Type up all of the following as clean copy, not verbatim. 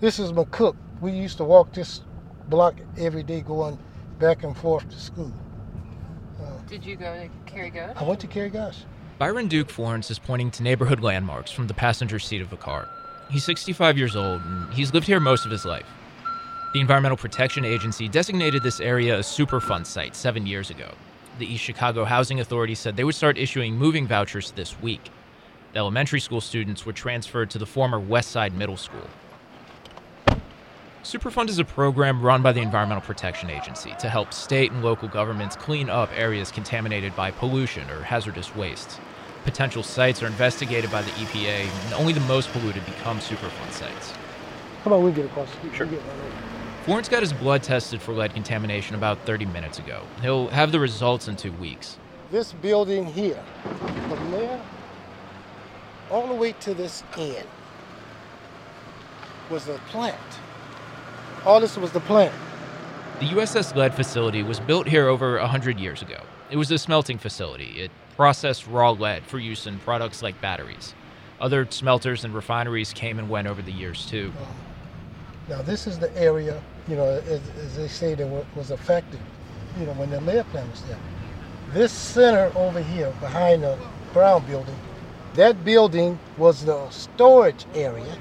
This is McCook. We used to walk this block every day going back and forth to school. Did you go to Cary Ghosh? I went to Cary Ghosh. Byron Duke Florence is pointing to neighborhood landmarks from the passenger seat of a car. He's 65 years old, and he's lived here most of his life. The Environmental Protection Agency designated this area a Superfund site 7 years ago. The East Chicago Housing Authority said they would start issuing moving vouchers this week. The elementary school students were transferred to the former West Side Middle School. Superfund is a program run by the Environmental Protection Agency to help state and local governments clean up areas contaminated by pollution or hazardous wastes. Potential sites are investigated by the EPA, and only the most polluted become Superfund sites. How about we get across the street? Sure. Florence got his blood tested for lead contamination about 30 minutes ago. He'll have the results in 2 weeks. This building here, from there all the way to this end, was a plant. All this was the plant. The USS Lead facility was built here over 100 years ago. It was a smelting facility. It processed raw lead for use in products like batteries. Other smelters and refineries came and went over the years, too. Now, this is the area, as they say, that was affected, when the lead plant was there. This center over here, behind the Brown building, that building was the storage area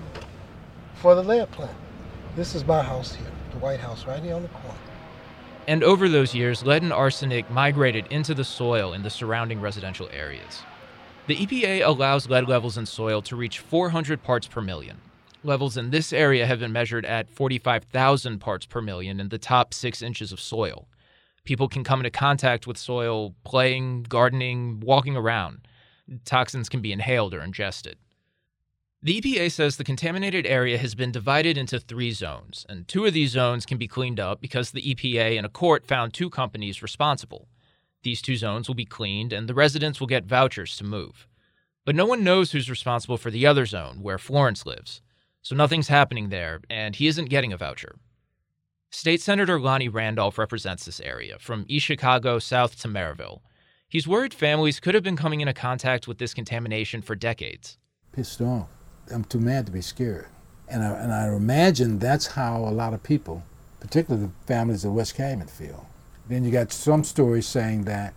for the lead plant. This is my house here, the White House, right here on the corner. And over those years, lead and arsenic migrated into the soil in the surrounding residential areas. The EPA allows lead levels in soil to reach 400 parts per million. Levels in this area have been measured at 45,000 parts per million in the top 6 inches of soil. People can come into contact with soil playing, gardening, walking around. Toxins can be inhaled or ingested. The EPA says the contaminated area has been divided into 3 zones, and 2 of these zones can be cleaned up because the EPA and a court found 2 companies responsible. These 2 zones will be cleaned, and the residents will get vouchers to move. But no one knows who's responsible for the other zone, where Florence lives. So nothing's happening there, and he isn't getting a voucher. State Senator Lonnie Randolph represents this area, from East Chicago south to Maryville. He's worried families could have been coming into contact with this contamination for decades. Pissed off. I'm too mad to be scared. And I imagine that's how a lot of people, particularly the families of West Calumet, feel. Then you got some stories saying that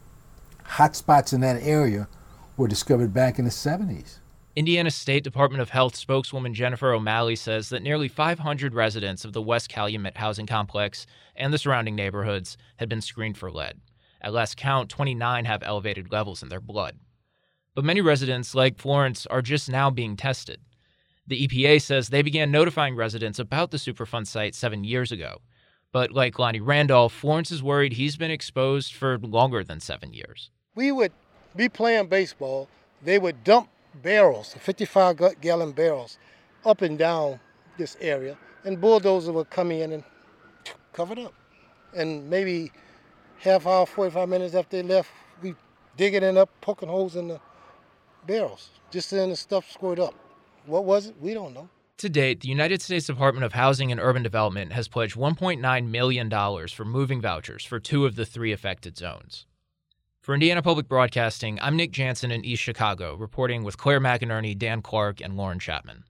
hot spots in that area were discovered back in the 70s. Indiana State Department of Health spokeswoman Jennifer O'Malley says that nearly 500 residents of the West Calumet housing complex and the surrounding neighborhoods had been screened for lead. At last count, 29 have elevated levels in their blood. But many residents, like Florence, are just now being tested. The EPA says they began notifying residents about the Superfund site 7 years ago. But like Lonnie Randolph, Florence is worried he's been exposed for longer than 7 years. We would be playing baseball. They would dump barrels, 55-gallon barrels, up and down this area, and bulldozer would come in and cover it up. And maybe half hour, 45 minutes after they left, we digging it up, poking holes in the barrels, just letting the stuff squirt up. What was it? We don't know. To date, the United States Department of Housing and Urban Development has pledged $1.9 million for moving vouchers for 2 of the 3 affected zones. For Indiana Public Broadcasting, I'm Nick Jansen in East Chicago, reporting with Claire McInerney, Dan Clark, and Lauren Chapman.